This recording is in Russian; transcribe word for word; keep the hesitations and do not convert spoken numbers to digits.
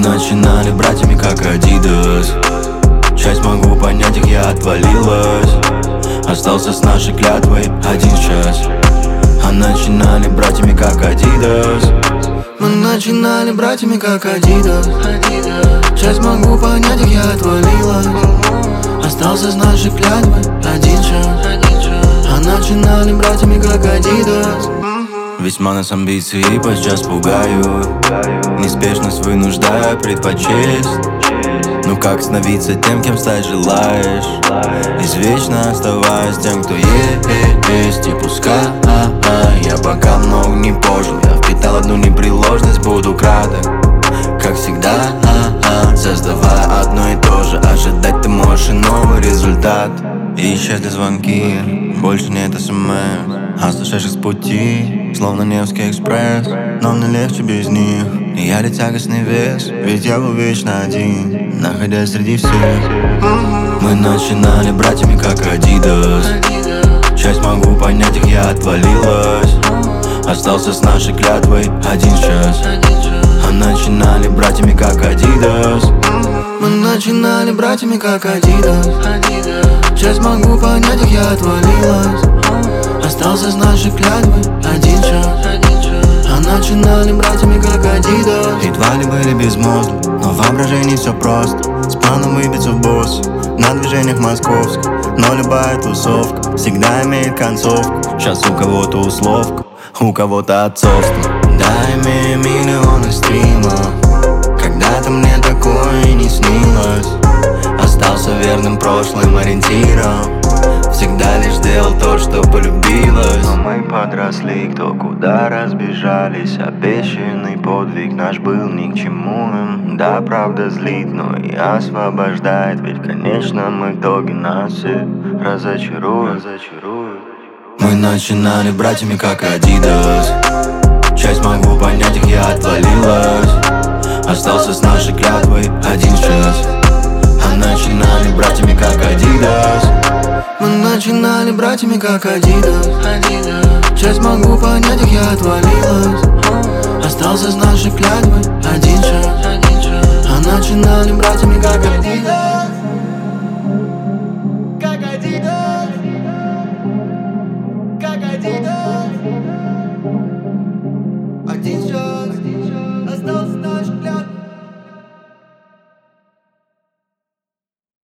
начинали братьями, как Адидас. Часть могу понять их, я отвалилась. Остался с нашей клятвой один час. А начинали братьями, как Адидас. Мы начинали братьями, как Адидас. Часть могу понять их, я отвалилась. Остался с нашей клятвой один час. А начинали братьями, как Адидас. Весьма нас амбиции подчас пугают. Неспешность вынуждая предпочесть. Ну как становиться тем, кем стать желаешь, извечно оставаясь тем, кто есть. И пускай я пока много не пожил, я впитал одну непреложность, буду краток, как всегда, создавая одно и то же. Ожидать ты можешь и новый результат. И исчезли звонки, больше нет смс, оставших с пути, словно Невский экспресс. Но мне легче без них, и я ли тягостный вес, ведь я был вечно один, находясь среди всех. Мы начинали братьями, как Адидас. Часть могу понять их, я отвалилась. Остался с нашей клятвой один час. А начинали братьями, как Адидас. Мы начинали братьями, как Адидас. Часть могу понять их, я отвалилась. Остался с нашей клятвой один час. А начинали братьями, как Адидас. Едва ли были безмозглы, но в воображении все просто. С планом выбиться в босс на движениях московских. Но любая тусовка всегда имеет концовку. Сейчас у кого-то условка, у кого-то отцовство. Да, имею миллионы стримов, когда-то мне такое и не снилось. Остался верным прошлым ориентиром, всегда лишь делал то, что полюбилось. Но мы подросли, кто куда разбежались. Обещанный подвиг наш был ни к чему им. Да, правда злит, но и освобождает. Ведь в конечном итоге нас все разочаруют. Мы начинали братьями, как Адидас. Часть могу понять их, я отвалилась. Остался с нашей клятвой один час. А начинали братьями, как Адидас. Мы начинали братьями, как Адидас. Часть могу понять их, я отвалилась. Остался с нашей клятвой один час. А начинали братьями, как Адидас.